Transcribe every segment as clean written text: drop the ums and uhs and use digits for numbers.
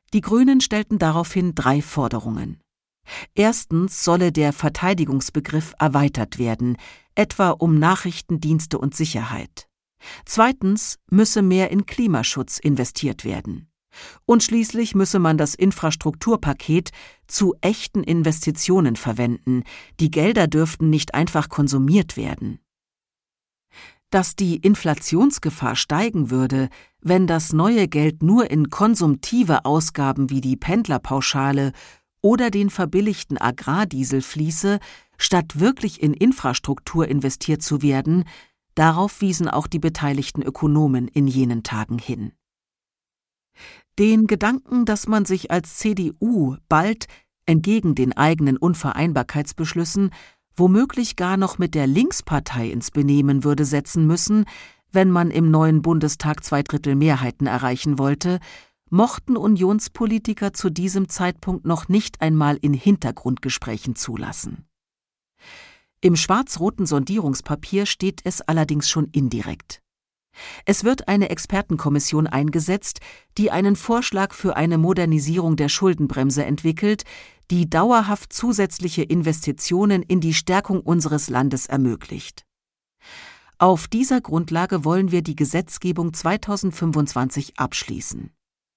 Die Grünen stellten daraufhin 3 Forderungen. Erstens solle der Verteidigungsbegriff erweitert werden, etwa um Nachrichtendienste und Sicherheit. Zweitens müsse mehr in Klimaschutz investiert werden. Und schließlich müsse man das Infrastrukturpaket zu echten Investitionen verwenden. Die Gelder dürften nicht einfach konsumiert werden. Dass die Inflationsgefahr steigen würde, wenn das neue Geld nur in konsumtive Ausgaben wie die Pendlerpauschale oder den verbilligten Agrardiesel fließe, statt wirklich in Infrastruktur investiert zu werden, darauf wiesen auch die beteiligten Ökonomen in jenen Tagen hin. Den Gedanken, dass man sich als CDU bald, entgegen den eigenen Unvereinbarkeitsbeschlüssen, womöglich gar noch mit der Linkspartei ins Benehmen würde setzen müssen, wenn man im neuen Bundestag 2/3 Mehrheiten erreichen wollte, mochten Unionspolitiker zu diesem Zeitpunkt noch nicht einmal in Hintergrundgesprächen zulassen. Im schwarz-roten Sondierungspapier steht es allerdings schon indirekt. Es wird eine Expertenkommission eingesetzt, die einen Vorschlag für eine Modernisierung der Schuldenbremse entwickelt, die dauerhaft zusätzliche Investitionen in die Stärkung unseres Landes ermöglicht. Auf dieser Grundlage wollen wir die Gesetzgebung 2025 abschließen.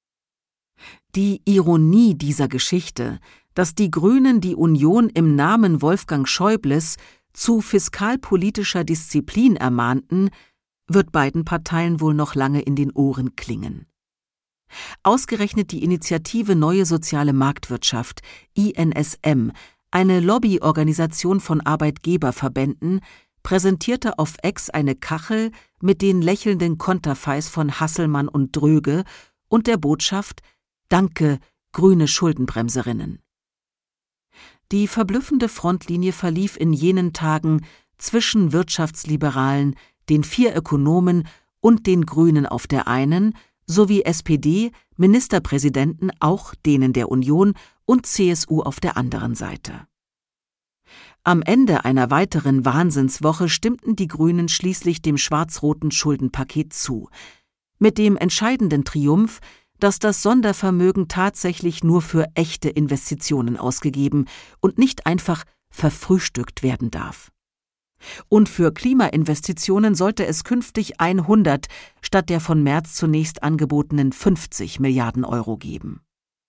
Die Ironie dieser Geschichte, dass die Grünen die Union im Namen Wolfgang Schäubles zu fiskalpolitischer Disziplin ermahnten, wird beiden Parteien wohl noch lange in den Ohren klingen. Ausgerechnet die Initiative Neue Soziale Marktwirtschaft, INSM, eine Lobbyorganisation von Arbeitgeberverbänden, präsentierte auf X eine Kachel mit den lächelnden Konterfeis von Hasselmann und Dröge und der Botschaft »Danke, grüne Schuldenbremserinnen«. Die verblüffende Frontlinie verlief in jenen Tagen zwischen Wirtschaftsliberalen, den 4 Ökonomen und den Grünen auf der einen, sowie SPD, Ministerpräsidenten, auch denen der Union, und CSU auf der anderen Seite. Am Ende einer weiteren Wahnsinnswoche stimmten die Grünen schließlich dem schwarz-roten Schuldenpaket zu, mit dem entscheidenden Triumph, dass das Sondervermögen tatsächlich nur für echte Investitionen ausgegeben und nicht einfach verfrühstückt werden darf. Und für Klimainvestitionen sollte es künftig 100 statt der von Merz zunächst angebotenen 50 Milliarden Euro geben.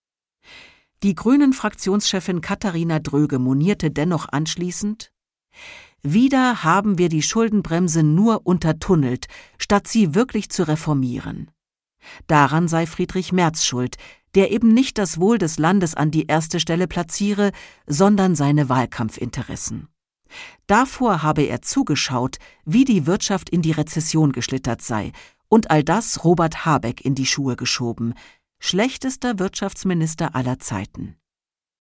Die Grünen-Fraktionschefin Katharina Dröge monierte dennoch anschließend: »Wieder haben wir die Schuldenbremse nur untertunnelt, statt sie wirklich zu reformieren. Daran sei Friedrich Merz schuld, der eben nicht das Wohl des Landes an die erste Stelle platziere, sondern seine Wahlkampfinteressen. Davor habe er zugeschaut, wie die Wirtschaft in die Rezession geschlittert sei, und all das Robert Habeck in die Schuhe geschoben, schlechtester Wirtschaftsminister aller Zeiten.«